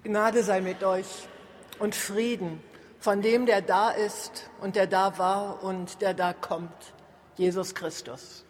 Gnade sei mit euch und Frieden von dem, der da ist und der da war und der da kommt, Jesus Christus.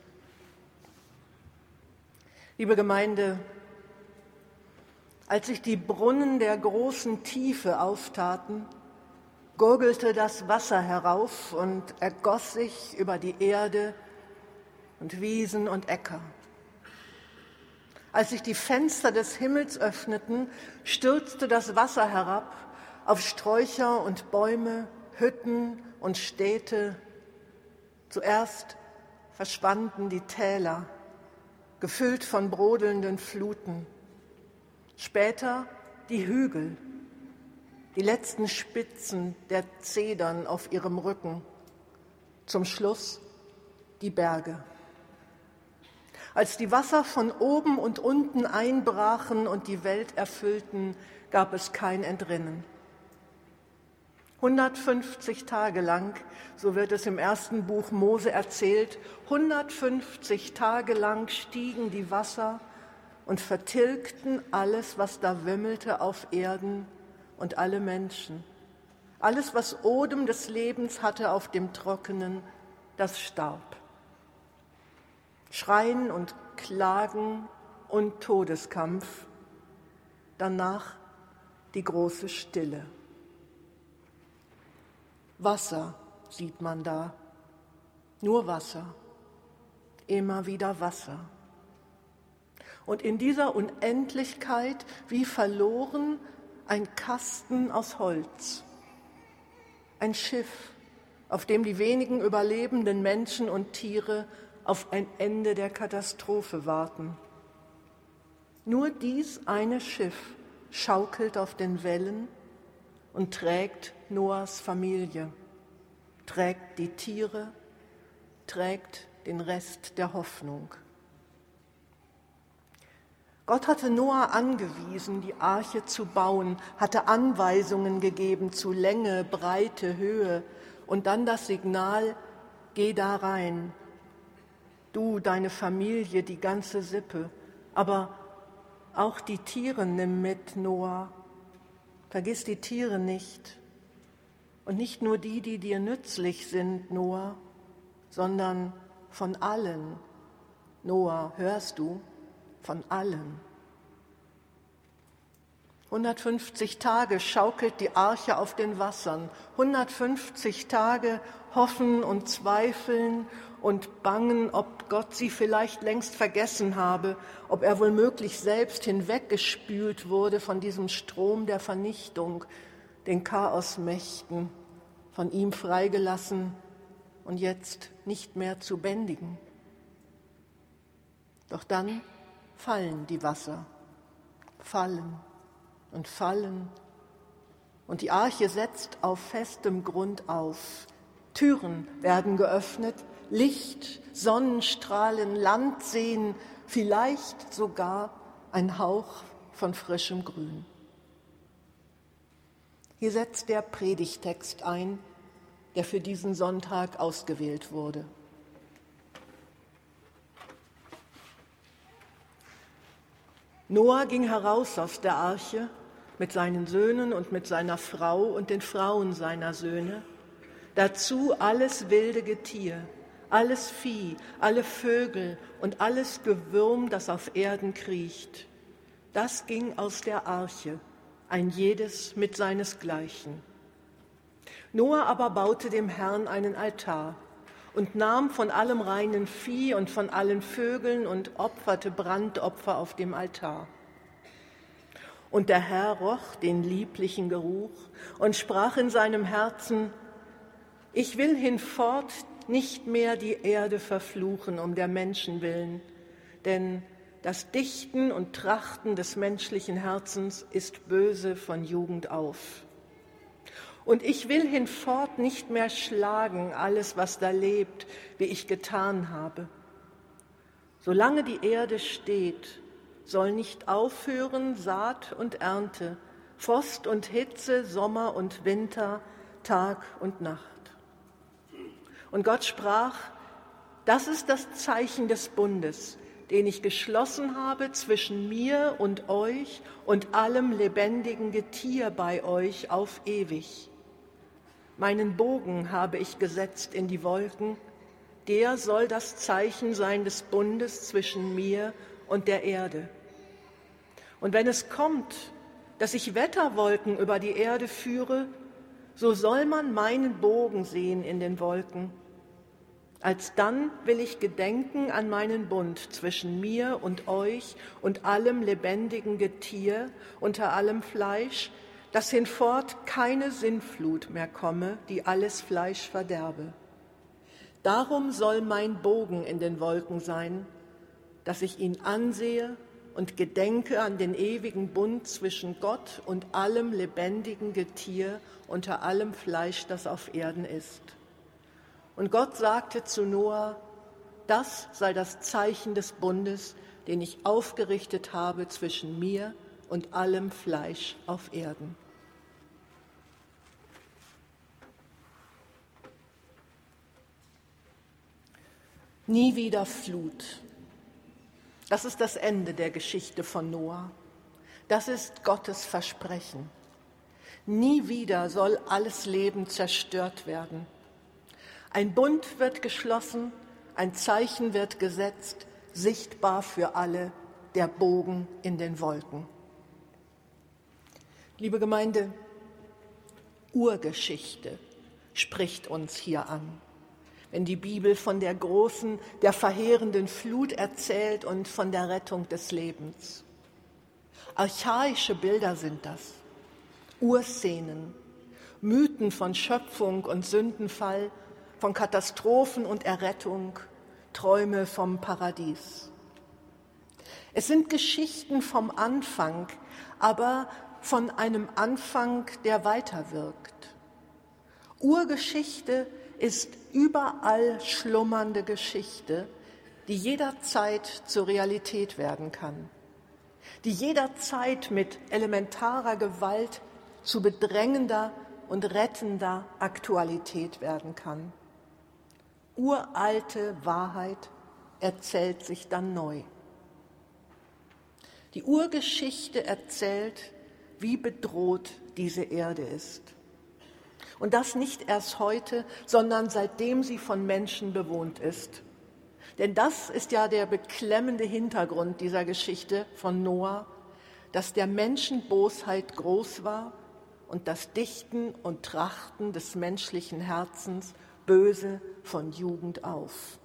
Liebe Gemeinde, als sich die Brunnen der großen Tiefe auftaten, gurgelte das Wasser herauf und ergoss sich über die Erde und Wiesen und Äcker. Als sich die Fenster des Himmels öffneten, stürzte das Wasser herab auf Sträucher und Bäume, Hütten und Städte. Zuerst verschwanden die Täler, gefüllt von brodelnden Fluten. Später die Hügel, die letzten Spitzen der Zedern auf ihrem Rücken. Zum Schluss die Berge. Als die Wasser von oben und unten einbrachen und die Welt erfüllten, gab es kein Entrinnen. 150 Tage lang, so wird es im ersten Buch Mose erzählt, 150 Tage lang stiegen die Wasser und vertilgten alles, was da wimmelte auf Erden und alle Menschen. Alles, was Odem des Lebens hatte auf dem Trockenen, das starb. Schreien und Klagen und Todeskampf, danach die große Stille. Wasser sieht man da, nur Wasser, immer wieder Wasser. Und in dieser Unendlichkeit wie verloren ein Kasten aus Holz, ein Schiff, auf dem die wenigen überlebenden Menschen und Tiere auf ein Ende der Katastrophe warten. Nur dies eine Schiff schaukelt auf den Wellen und trägt Noahs Familie, trägt die Tiere, trägt den Rest der Hoffnung. Gott hatte Noah angewiesen, die Arche zu bauen, hatte Anweisungen gegeben zu Länge, Breite, Höhe und dann das Signal, geh da rein. Du, deine Familie, die ganze Sippe, aber auch die Tiere nimm mit, Noah. Vergiss die Tiere nicht. Und nicht nur die, die dir nützlich sind, Noah, sondern von allen. Noah, hörst du? Von allen. 150 Tage schaukelt die Arche auf den Wassern. 150 Tage hoffen und zweifeln und bangen, ob Gott sie vielleicht längst vergessen habe, ob er womöglich selbst hinweggespült wurde von diesem Strom der Vernichtung, den Chaosmächten, von ihm freigelassen und jetzt nicht mehr zu bändigen. Doch dann fallen die Wasser, fallen und fallen, und die Arche setzt auf festem Grund auf. Türen werden geöffnet, Licht, Sonnenstrahlen, Land sehen, vielleicht sogar ein Hauch von frischem Grün. Hier setzt der Predigtext ein, der für diesen Sonntag ausgewählt wurde. Noah ging heraus aus der Arche mit seinen Söhnen und mit seiner Frau und den Frauen seiner Söhne, dazu alles wilde Getier, alles Vieh, alle Vögel und alles Gewürm, das auf Erden kriecht. Das ging aus der Arche, ein jedes mit seinesgleichen. Noah aber baute dem Herrn einen Altar und nahm von allem reinen Vieh und von allen Vögeln und opferte Brandopfer auf dem Altar. Und der Herr roch den lieblichen Geruch und sprach in seinem Herzen: Ich will hinfort nicht mehr die Erde verfluchen um der Menschen willen, denn das Dichten und Trachten des menschlichen Herzens ist böse von Jugend auf. Und ich will hinfort nicht mehr schlagen alles, was da lebt, wie ich getan habe. Solange die Erde steht, soll nicht aufhören Saat und Ernte, Frost und Hitze, Sommer und Winter, Tag und Nacht. Und Gott sprach: Das ist das Zeichen des Bundes, den ich geschlossen habe zwischen mir und euch und allem lebendigen Getier bei euch auf ewig. Meinen Bogen habe ich gesetzt in die Wolken, der soll das Zeichen sein des Bundes zwischen mir und der Erde. Und wenn es kommt, dass ich Wetterwolken über die Erde führe, so soll man meinen Bogen sehen in den Wolken. Alsdann will ich gedenken an meinen Bund zwischen mir und euch und allem lebendigen Getier unter allem Fleisch, dass hinfort keine Sintflut mehr komme, die alles Fleisch verderbe. Darum soll mein Bogen in den Wolken sein, dass ich ihn ansehe und gedenke an den ewigen Bund zwischen Gott und allem lebendigen Getier unter allem Fleisch, das auf Erden ist. Und Gott sagte zu Noah, das sei das Zeichen des Bundes, den ich aufgerichtet habe zwischen mir und allem Fleisch auf Erden. Nie wieder Flut. Das ist das Ende der Geschichte von Noah. Das ist Gottes Versprechen. Nie wieder soll alles Leben zerstört werden. Ein Bund wird geschlossen, ein Zeichen wird gesetzt, sichtbar für alle, der Bogen in den Wolken. Liebe Gemeinde, Urgeschichte spricht uns hier an. Wenn die Bibel von der großen, der verheerenden Flut erzählt und von der Rettung des Lebens. Archaische Bilder sind das, Urszenen, Mythen von Schöpfung und Sündenfall, von Katastrophen und Errettung, Träume vom Paradies. Es sind Geschichten vom Anfang, aber von einem Anfang, der weiterwirkt. Urgeschichte ist überall schlummernde Geschichte, die jederzeit zur Realität werden kann, die jederzeit mit elementarer Gewalt zu bedrängender und rettender Aktualität werden kann. Uralte Wahrheit erzählt sich dann neu. Die Urgeschichte erzählt, wie bedroht diese Erde ist. Und das nicht erst heute, sondern seitdem sie von Menschen bewohnt ist. Denn das ist ja der beklemmende Hintergrund dieser Geschichte von Noah, dass der Menschen Bosheit groß war und das Dichten und Trachten des menschlichen Herzens böse von Jugend auf.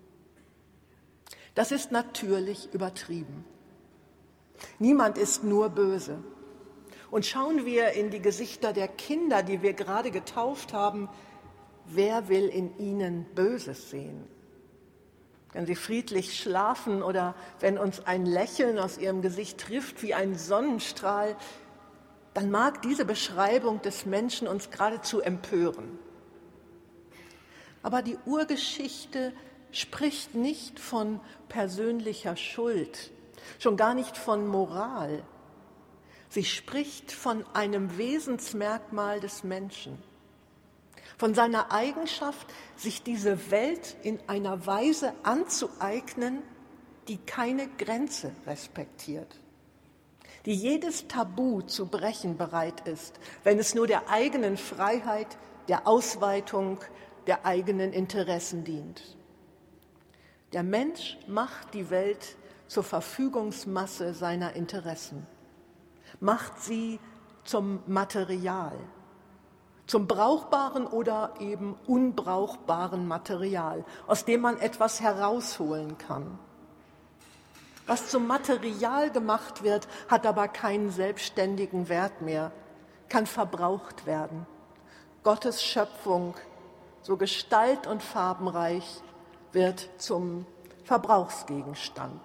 Das ist natürlich übertrieben. Niemand ist nur böse. Und schauen wir in die Gesichter der Kinder, die wir gerade getauft haben, wer will in ihnen Böses sehen? Wenn sie friedlich schlafen oder wenn uns ein Lächeln aus ihrem Gesicht trifft wie ein Sonnenstrahl, dann mag diese Beschreibung des Menschen uns geradezu empören. Aber die Urgeschichte spricht nicht von persönlicher Schuld, schon gar nicht von Moral. Sie spricht von einem Wesensmerkmal des Menschen, von seiner Eigenschaft, sich diese Welt in einer Weise anzueignen, die keine Grenze respektiert, die jedes Tabu zu brechen bereit ist, wenn es nur der eigenen Freiheit, der Ausweitung, der eigenen Interessen dient. Der Mensch macht die Welt zur Verfügungsmasse seiner Interessen, macht sie zum Material, zum brauchbaren oder eben unbrauchbaren Material, aus dem man etwas herausholen kann. Was zum Material gemacht wird, hat aber keinen selbstständigen Wert mehr, kann verbraucht werden. Gottes Schöpfung, so gestalt- und farbenreich, wird zum Verbrauchsgegenstand.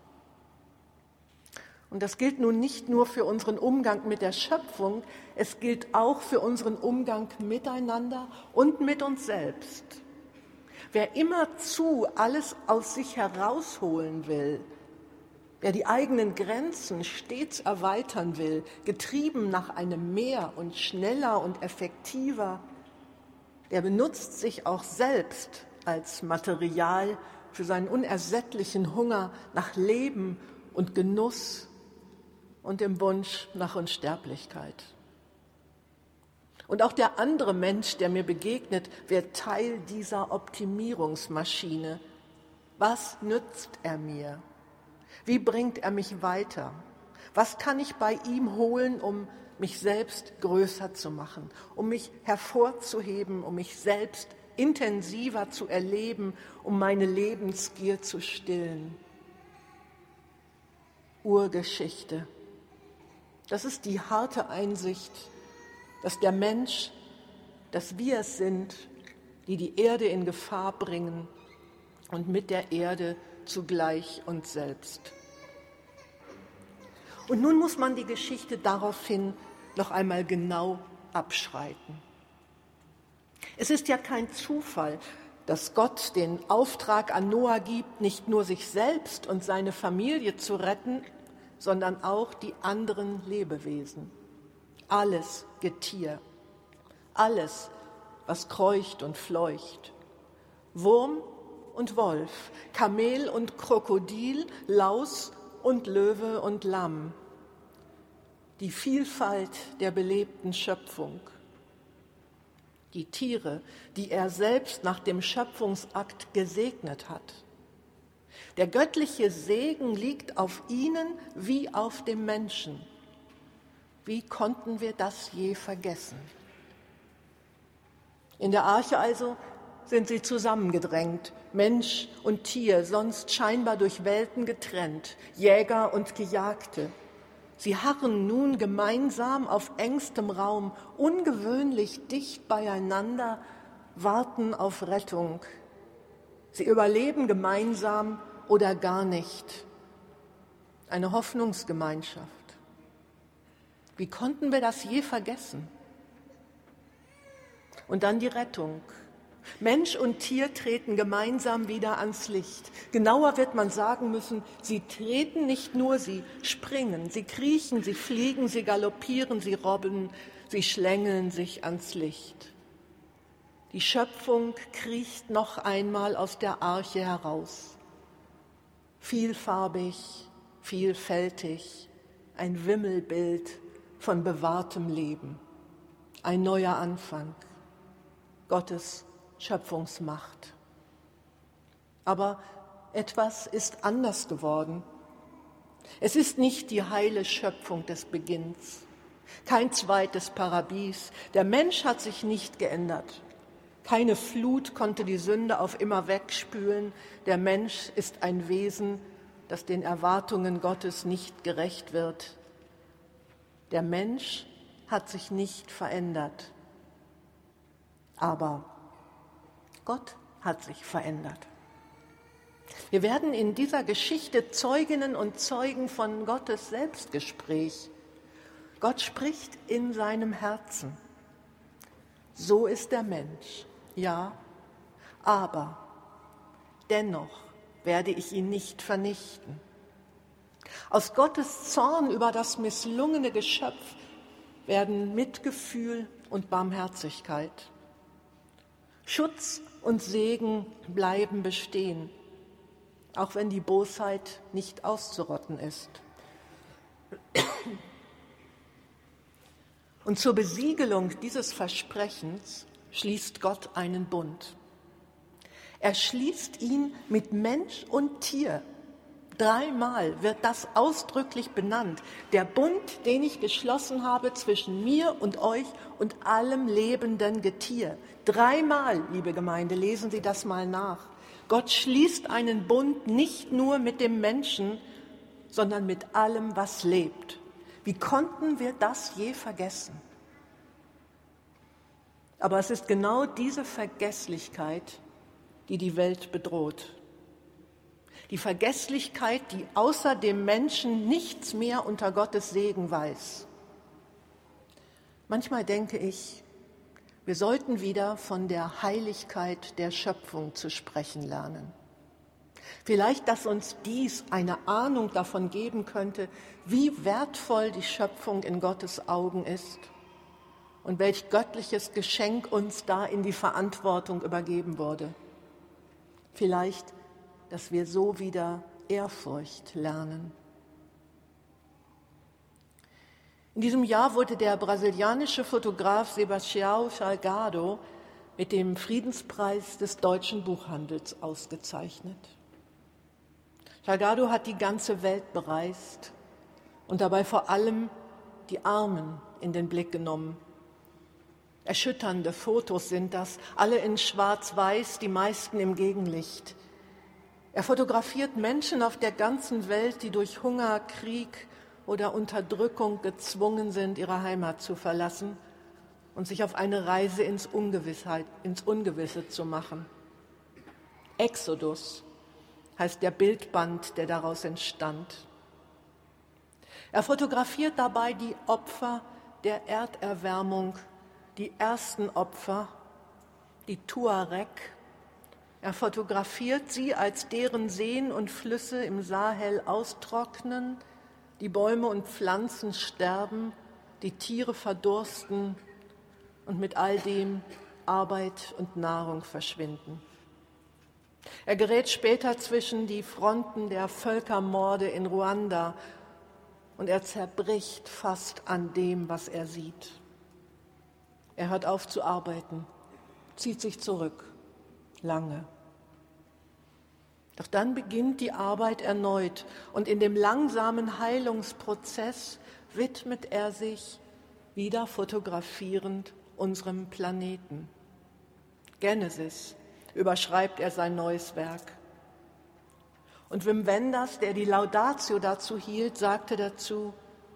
Und das gilt nun nicht nur für unseren Umgang mit der Schöpfung, es gilt auch für unseren Umgang miteinander und mit uns selbst. Wer immerzu alles aus sich herausholen will, wer die eigenen Grenzen stets erweitern will, getrieben nach einem mehr und schneller und effektiver, der benutzt sich auch selbst als Material für seinen unersättlichen Hunger nach Leben und Genuss und dem Wunsch nach Unsterblichkeit. Und auch der andere Mensch, der mir begegnet, wird Teil dieser Optimierungsmaschine. Was nützt er mir? Wie bringt er mich weiter? Was kann ich bei ihm holen, um mich selbst größer zu machen, um mich hervorzuheben, um mich selbst intensiver zu erleben, um meine Lebensgier zu stillen? Urgeschichte. Das ist die harte Einsicht, dass der Mensch, dass wir es sind, die die Erde in Gefahr bringen und mit der Erde zugleich uns selbst. Und nun muss man die Geschichte daraufhin noch einmal genau abschreiten. Es ist ja kein Zufall, dass Gott den Auftrag an Noah gibt, nicht nur sich selbst und seine Familie zu retten, sondern auch die anderen Lebewesen. Alles Getier, alles, was kreucht und fleucht. Wurm und Wolf, Kamel und Krokodil, Laus und Löwe und Lamm. Die Vielfalt der belebten Schöpfung. Die Tiere, die er selbst nach dem Schöpfungsakt gesegnet hat. Der göttliche Segen liegt auf ihnen wie auf dem Menschen. Wie konnten wir das je vergessen? In der Arche also sind sie zusammengedrängt, Mensch und Tier, sonst scheinbar durch Welten getrennt, Jäger und Gejagte. Sie harren nun gemeinsam auf engstem Raum, ungewöhnlich dicht beieinander, warten auf Rettung. Sie überleben gemeinsam oder gar nicht. Eine Hoffnungsgemeinschaft. Wie konnten wir das je vergessen? Und dann die Rettung. Mensch und Tier treten gemeinsam wieder ans Licht. Genauer wird man sagen müssen, sie treten nicht nur, sie springen, sie kriechen, sie fliegen, sie galoppieren, sie robben, sie schlängeln sich ans Licht. Die Schöpfung kriecht noch einmal aus der Arche heraus. Vielfarbig, vielfältig, ein Wimmelbild von bewahrtem Leben. Ein neuer Anfang. Gottes Schöpfungsmacht. Aber etwas ist anders geworden. Es ist nicht die heile Schöpfung des Beginns, kein zweites Paradies. Der Mensch hat sich nicht geändert. Keine Flut konnte die Sünde auf immer wegspülen. Der Mensch ist ein Wesen, das den Erwartungen Gottes nicht gerecht wird. Der Mensch hat sich nicht verändert. Aber Gott hat sich verändert. Wir werden in dieser Geschichte Zeuginnen und Zeugen von Gottes Selbstgespräch. Gott spricht in seinem Herzen. So ist der Mensch, ja, aber dennoch werde ich ihn nicht vernichten. Aus Gottes Zorn über das misslungene Geschöpf werden Mitgefühl und Barmherzigkeit. Schutz und Segen bleiben bestehen, auch wenn die Bosheit nicht auszurotten ist. Und zur Besiegelung dieses Versprechens schließt Gott einen Bund. Er schließt ihn mit Mensch und Tier. 3-mal wird das ausdrücklich benannt. Der Bund, den ich geschlossen habe zwischen mir und euch und allem lebenden Getier. 3-mal, liebe Gemeinde, lesen Sie das mal nach. Gott schließt einen Bund nicht nur mit dem Menschen, sondern mit allem, was lebt. Wie konnten wir das je vergessen? Aber es ist genau diese Vergesslichkeit, die die Welt bedroht. Die Vergesslichkeit, die außer dem Menschen nichts mehr unter Gottes Segen weiß. Manchmal denke ich, wir sollten wieder von der Heiligkeit der Schöpfung zu sprechen lernen. Vielleicht, dass uns dies eine Ahnung davon geben könnte, wie wertvoll die Schöpfung in Gottes Augen ist und welch göttliches Geschenk uns da in die Verantwortung übergeben wurde. Vielleicht, dass wir so wieder Ehrfurcht lernen. In diesem Jahr wurde der brasilianische Fotograf Sebastião Salgado mit dem Friedenspreis des deutschen Buchhandels ausgezeichnet. Salgado hat die ganze Welt bereist und dabei vor allem die Armen in den Blick genommen. Erschütternde Fotos sind das, alle in Schwarz-Weiß, die meisten im Gegenlicht. Er fotografiert Menschen auf der ganzen Welt, die durch Hunger, Krieg oder Unterdrückung gezwungen sind, ihre Heimat zu verlassen und sich auf eine Reise ins Ungewisse zu machen. Exodus heißt der Bildband, der daraus entstand. Er fotografiert dabei die Opfer der Erderwärmung, die ersten Opfer, die Tuareg. Er fotografiert sie, als deren Seen und Flüsse im Sahel austrocknen, die Bäume und Pflanzen sterben, die Tiere verdursten und mit all dem Arbeit und Nahrung verschwinden. Er gerät später zwischen die Fronten der Völkermorde in Ruanda und er zerbricht fast an dem, was er sieht. Er hört auf zu arbeiten, zieht sich zurück, lange. Doch dann beginnt die Arbeit erneut und in dem langsamen Heilungsprozess widmet er sich, wieder fotografierend, unserem Planeten. Genesis überschreibt er sein neues Werk. Und Wim Wenders, der die Laudatio dazu hielt, sagte dazu: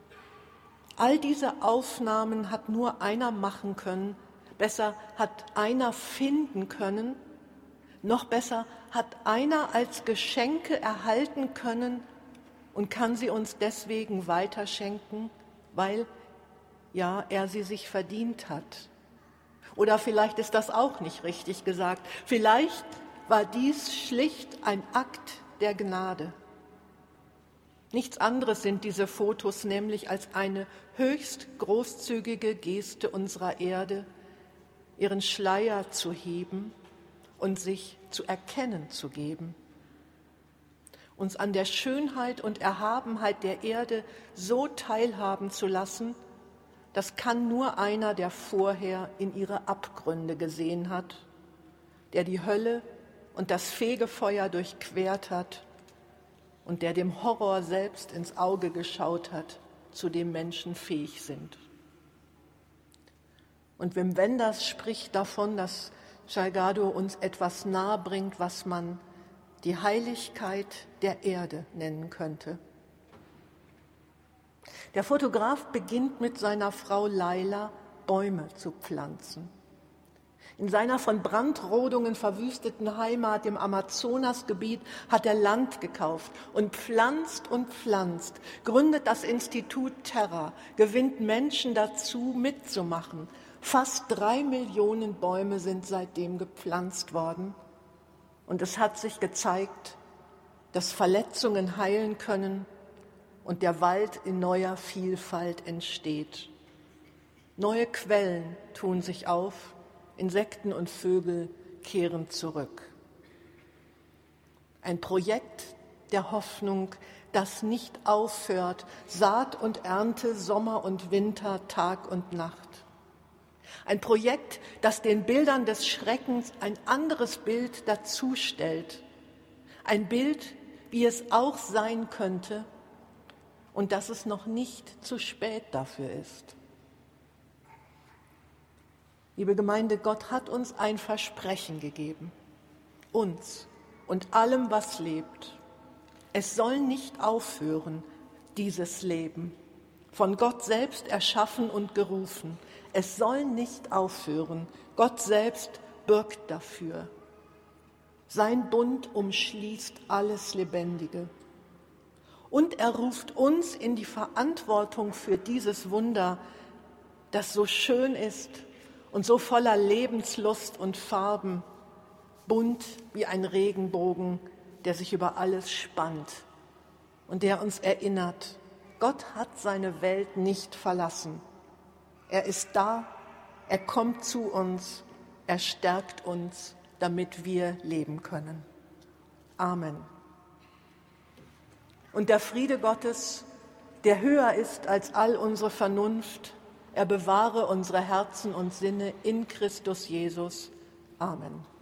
All diese Aufnahmen hat nur einer machen können, besser hat einer finden können, noch besser hat einer als Geschenke erhalten können und kann sie uns deswegen weiterschenken, weil ja, er sie sich verdient hat. Oder vielleicht ist das auch nicht richtig gesagt. Vielleicht war dies schlicht ein Akt der Gnade. Nichts anderes sind diese Fotos nämlich als eine höchst großzügige Geste unserer Erde, ihren Schleier zu heben und sich zu erkennen zu geben. Uns an der Schönheit und Erhabenheit der Erde so teilhaben zu lassen, das kann nur einer, der vorher in ihre Abgründe gesehen hat, der die Hölle und das Fegefeuer durchquert hat und der dem Horror selbst ins Auge geschaut hat, zu dem Menschen fähig sind. Und Wim Wenders spricht davon, dass Salgado uns etwas nahe bringt, was man die Heiligkeit der Erde nennen könnte. Der Fotograf beginnt mit seiner Frau Laila Bäume zu pflanzen. In seiner von Brandrodungen verwüsteten Heimat im Amazonasgebiet hat er Land gekauft und pflanzt, gründet das Institut Terra, gewinnt Menschen dazu, mitzumachen. Fast 3 Millionen Bäume sind seitdem gepflanzt worden. Und es hat sich gezeigt, dass Verletzungen heilen können und der Wald in neuer Vielfalt entsteht. Neue Quellen tun sich auf, Insekten und Vögel kehren zurück. Ein Projekt der Hoffnung, das nicht aufhört, Saat und Ernte, Sommer und Winter, Tag und Nacht. Ein Projekt, das den Bildern des Schreckens ein anderes Bild dazustellt. Ein Bild, wie es auch sein könnte und dass es noch nicht zu spät dafür ist. Liebe Gemeinde, Gott hat uns ein Versprechen gegeben, uns und allem, was lebt. Es soll nicht aufhören, dieses Leben, von Gott selbst erschaffen und gerufen. Es soll nicht aufhören. Gott selbst bürgt dafür. Sein Bund umschließt alles Lebendige. Und er ruft uns in die Verantwortung für dieses Wunder, das so schön ist und so voller Lebenslust und Farben, bunt wie ein Regenbogen, der sich über alles spannt und der uns erinnert, Gott hat seine Welt nicht verlassen. Er ist da, er kommt zu uns, er stärkt uns, damit wir leben können. Amen. Und der Friede Gottes, der höher ist als all unsere Vernunft, er bewahre unsere Herzen und Sinne in Christus Jesus. Amen.